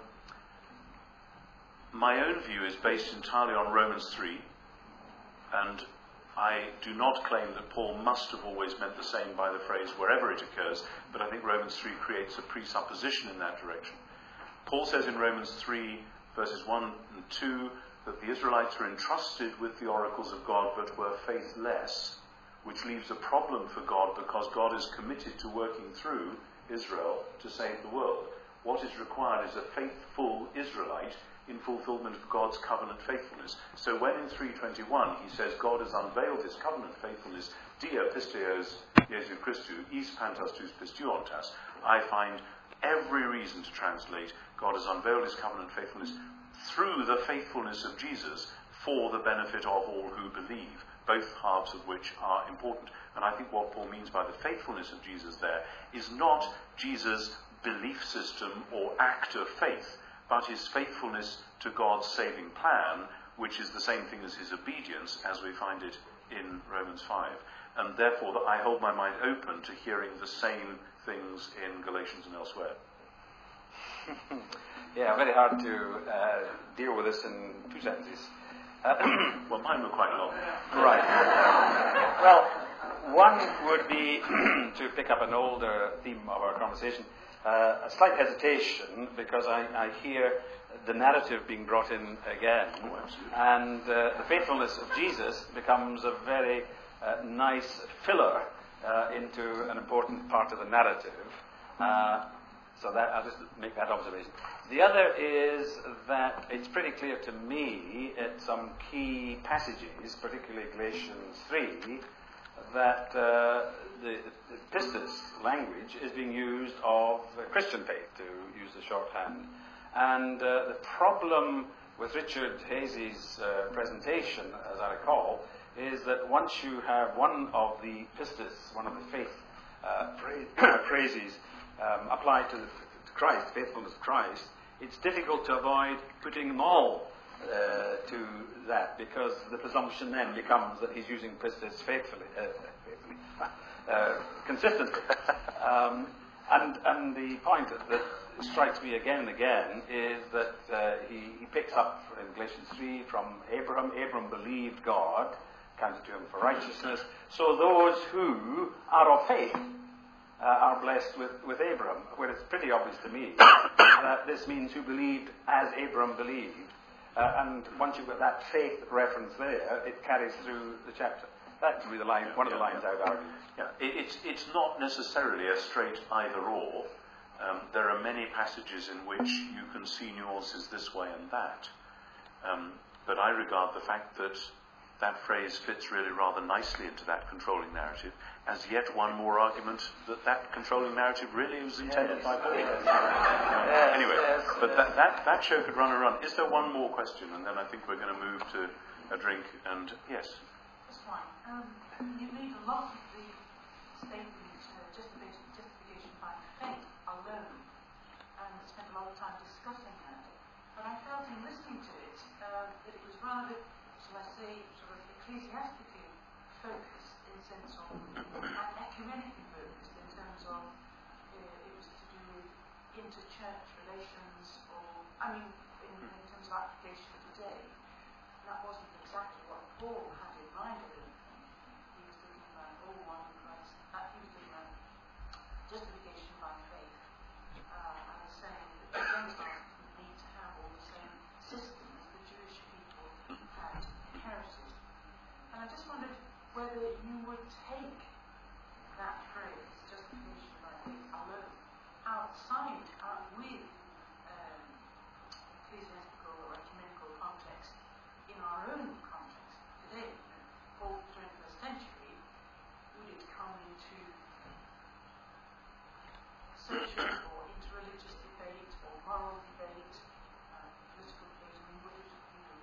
my own view is based entirely on Romans three, and I do not claim that Paul must have always meant the same by the phrase wherever it occurs, but I think Romans three creates a presupposition in that direction. Paul says in Romans three, verses one and two, that the Israelites were entrusted with the oracles of God but were faithless, which leaves a problem for God because God is committed to working through Israel to save the world. What is required is a faithful Israelite in fulfillment of God's covenant faithfulness. So when in three twenty-one he says God has unveiled his covenant faithfulness, dia pisteos Jesu Christou, is pantas tous pisteuontas, I find every reason to translate God has unveiled his covenant faithfulness through the faithfulness of Jesus for the benefit of all who believe, both halves of which are important. And I think what Paul means by the faithfulness of Jesus there is not Jesus' belief system or act of faith, but his faithfulness to God's saving plan, which is the same thing as his obedience, as we find it in Romans five. And therefore I hold my mind open to hearing the same things in Galatians and elsewhere. Yeah, very hard to uh, deal with this in two sentences. Uh, well, mine were quite long. Right. Well, one would be to pick up an older theme of our conversation. Uh, a slight hesitation because I, I hear the narrative being brought in again, and uh, the faithfulness of Jesus becomes a very uh, nice filler uh, into an important part of the narrative. Uh, so that I'll just make that observation. The other is that it's pretty clear to me at some key passages, particularly Galatians three, that uh, the, the pistis language is being used of uh, Christian faith, to use the shorthand. And uh, the problem with Richard Hays's uh, presentation, as I recall, is that once you have one of the pistis, one of the faith uh, phrases um, applied to, the, to Christ, faithfulness of Christ, it's difficult to avoid putting them all uh, to that, because the presumption then becomes that he's using pistis faithfully, uh, faithfully uh, consistently. um, and, and the point that, that strikes me again and again is that uh, he, he picks up in Galatians three from Abraham. Abraham believed God, counted to him for righteousness. So those who are of faith uh, are blessed with, with Abraham. Where it's pretty obvious to me that this means who believed as Abraham believed. Uh, and once you've got that faith reference there, it carries through the chapter. That would be the line, one of the lines I would argue. Yeah, it, it's, it's not necessarily a straight either-or. Um, there are many passages in which you can see nuances this way and that. Um, but I regard the fact that that phrase fits really rather nicely into that controlling narrative as yet one more argument that that controlling narrative really was intended yes, by Paul. Yes, yes, anyway, yes, but yes. That, that, that show could run and run. Is there one more question? And then I think we're going to move to a drink. And yes? That's fine. Um, you made a lot of the statement uh, justification, justification by faith alone, and spent a lot of time discussing that. But I felt in listening to it uh, that it was rather, shall I say, sort of ecclesiastically focused in the sense of, and ecumenically focused in terms of, uh, it was to do with inter-church relations, or, I mean, in, in terms of application today. And that wasn't exactly what Paul had in mind, I don't think. He was talking about all one in Christ. Uh, he was talking about justification by faith. Uh, and saying that the Gentiles didn't need to have all the same system as the Jewish people had inherited. And I just wondered whether you would take that phrase, justification by faith alone, outside, out with um, ecclesiastical or ecumenical context, in our own context today, for the twenty-first century, would it come into social or interreligious debate or moral debate, uh, political debate? I mean, would it, you know,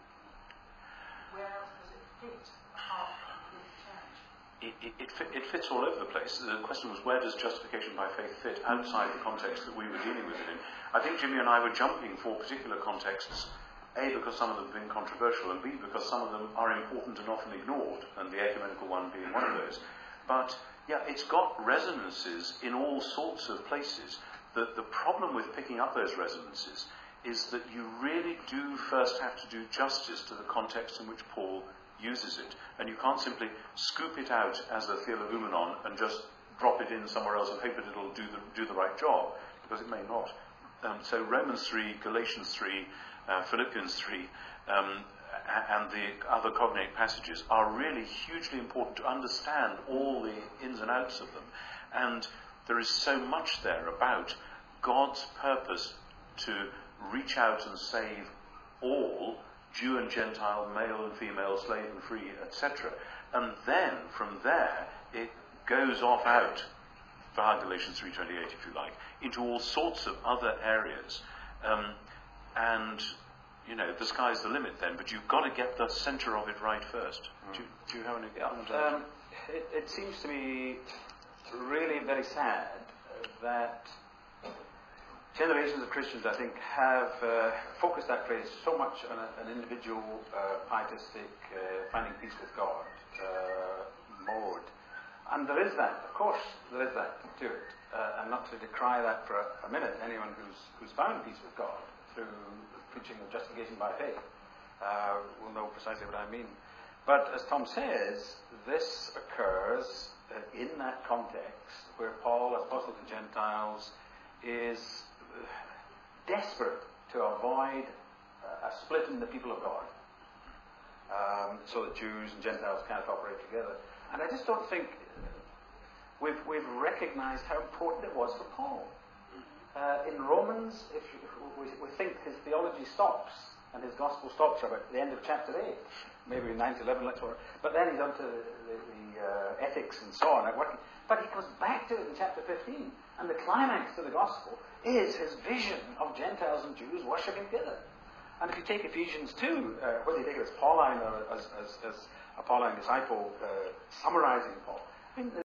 where else does it fit apart from within the church? It, it, it, fit, it fits all over the place. The question was, where does justification by faith fit outside the context that we were dealing with it in? I think Jimmy and I were jumping for particular contexts, A, because some of them have been controversial, and B, because some of them are important and often ignored, and the ecumenical one being one of those. But, yeah, it's got resonances in all sorts of places. The, the problem with picking up those resonances is that you really do first have to do justice to the context in which Paul uses it. And you can't simply scoop it out as a theologumenon and just drop it in somewhere else and hope that it'll do the, do the right job, because it may not. Um, so Romans three, Galatians three, uh, Philippians three, um, and the other cognate passages are really hugely important to understand all the ins and outs of them. And there is so much there about God's purpose to reach out and save all, Jew and Gentile, male and female, slave and free, et cetera. And then, from there, it goes off out, via Galatians three twenty-eight, if you like, into all sorts of other areas. Um, and, you know, the sky's the limit then, but you've got to get the centre of it right first. Mm. Do, do you have any comment on that? Um, it, it seems to me really very sad that generations of Christians, I think, have uh, focused that phrase so much on a, an individual uh, pietistic, uh, finding peace with God uh, mode. And there is that, of course, there is that to it. Uh, and not to decry that for a, a minute. Anyone who's, who's found peace with God through the preaching of justification by faith uh, will know precisely what I mean. But as Tom says, this occurs uh, in that context where Paul, as apostle to Gentiles, is desperate to avoid a split in the people of God, um, so that Jews and Gentiles can't operate together. And I just don't think we've, we've recognized how important it was for Paul. Uh, in Romans, if, you, if we, we think his theology stops, and his gospel stops about the end of chapter eight, maybe nine to eleven, let's work. But then he's on to the, the, the uh, ethics and so on. But he comes back to it in chapter fifteen, and the climax to the gospel is his vision of Gentiles and Jews worshipping together. And if you take Ephesians two, uh, whether you take it as Pauline or as, as, as a Pauline disciple uh, summarizing Paul, I mean,